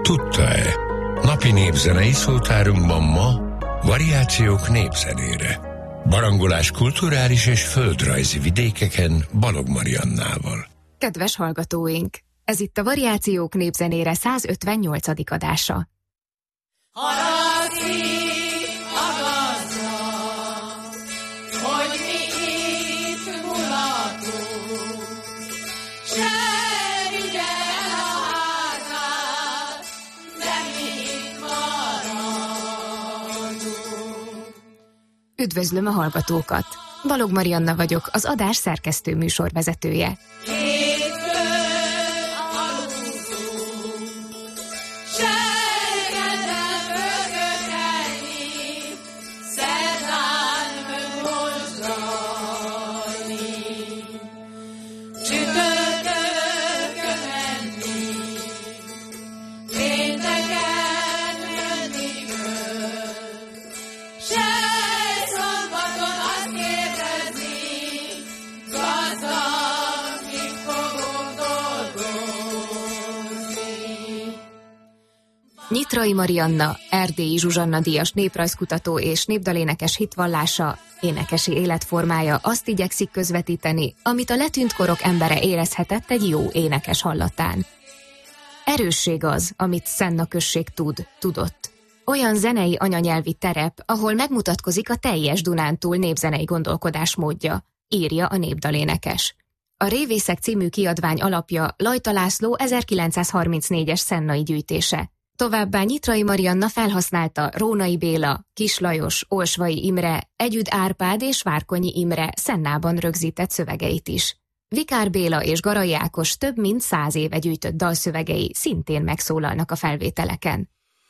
Tudta-e? Napi népzenei szótárunkban ma variációk népzenére. Barangolás kulturális és földrajzi vidékeken Balogh Mariannával. Kedves hallgatóink! Ez itt a Variációk népzenére 158. adása. Haragzik a gazda, hogy mi itt mulatunk, se vigyel a házát, de mi itt maradunk. Üdvözlöm a hallgatókat! Balogh Marianna vagyok, az adás szerkesztő műsorvezetője. Nyitrai Marianna, Erdélyi Zsuzsanna díjas néprajzkutató és népdalénekes hitvallása, énekesi életformája azt igyekszik közvetíteni, amit a letűnt korok embere érezhetett egy jó énekes hallatán. Erősség az, amit Szenna község tudott. Olyan zenei anyanyelvi terep, ahol megmutatkozik a teljes Dunántúl népzenei gondolkodásmódja, írja a népdalénekes. A Révészek című kiadvány alapja Lajta László 1934-es szennai gyűjtése. Továbbá Nyitrai Marianna felhasználta Rónai Béla, Kis Lajos, Olsvai Imre, Együd Árpád és Várkonyi Imre Szennában rögzített szövegeit is. Vikár Béla és Garai Ákos több mint 100 éve gyűjtött dalszövegei szintén megszólalnak a felvételeken.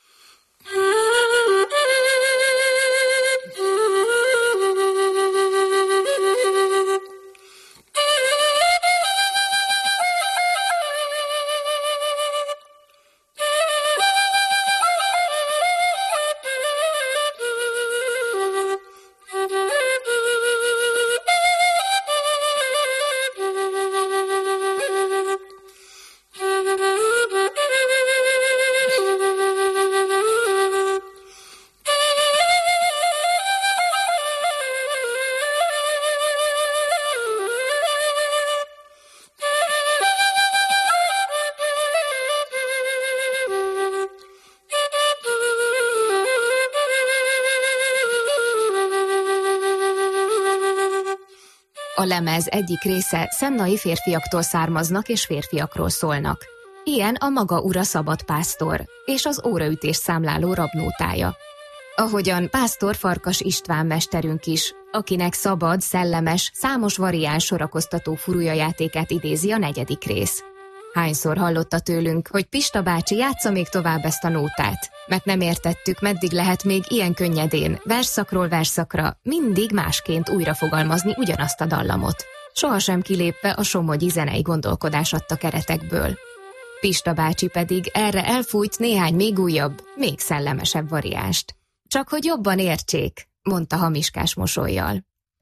A lemez egyik része szennai férfiaktól származnak és férfiakról szólnak. Ilyen a Maga ura Szabad Pásztor és az óraütés számláló rabnótája. Ahogyan Pásztor Farkas István mesterünk is, akinek szabad, szellemes, számos variáns sorakoztató furujajátékát idézi a 4. rész. Hányszor hallotta tőlünk, hogy Pista bácsi játsza még tovább ezt a nótát, mert nem értettük, meddig lehet még ilyen könnyedén, versszakról versszakra, mindig másként újra fogalmazni ugyanazt a dallamot. Sohasem kilépve a somogyi zenei gondolkodás adta keretekből. Pista bácsi pedig erre elfújt néhány még újabb, még szellemesebb variánst. Csak hogy jobban értsék, mondta hamiskás mosollyal.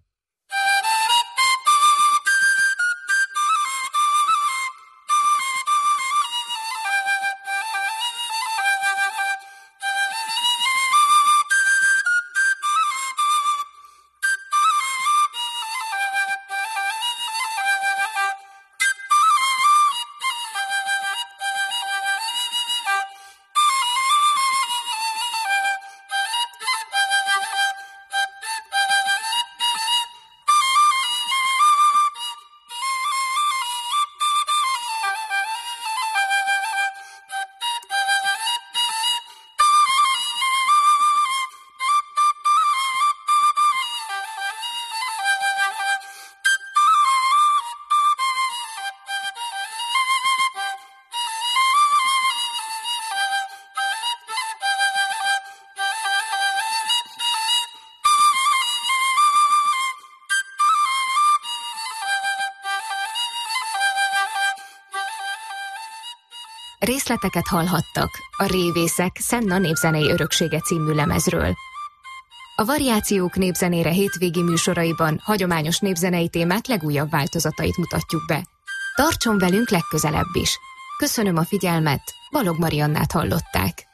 Részleteket hallhattak a Révészek Szenna népzenei öröksége című lemezről. A Variációk népzenére hétvégi műsoraiban hagyományos népzenei témák legújabb változatait mutatjuk be. Tartson velünk legközelebb is! Köszönöm a figyelmet, Balogh Mariannát hallották.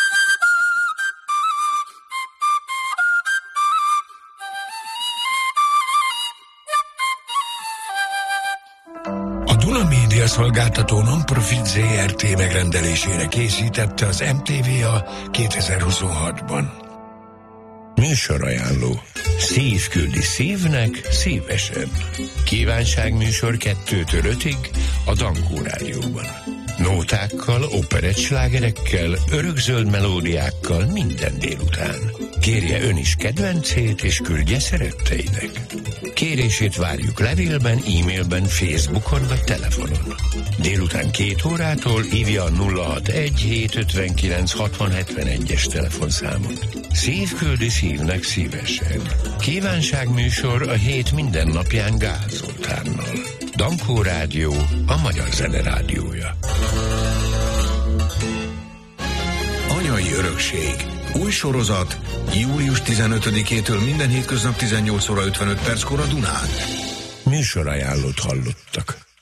A Duna Média Szolgáltató Non-Profit ZRT megrendelésére készítette az MTVA 2026-ban. Műsorajánló. Szív küldi szívnek szívesen. Kívánságműsor 2-től 5-ig a Dankó Rádióban. Nótákkal, operettslágerekkel, örökzöld melódiákkal minden délután. Kérje ön is kedvencét és küldje szeretteinek. Kérését várjuk levélben, e-mailben, Facebookon vagy telefonon. Délután 2 órától hívja a 061-759-6071-es telefonszámot. Szív küldi szívnek szívesen. Kívánságműsor a hét minden napján Gál Zoltánnal. Dankó Rádió, a magyar zene rádiója. Anyai örökség. Új sorozat. Július 15-től minden hétköznap 18 óra 55 perckor a Dunán. Műsorajánlót hallottak.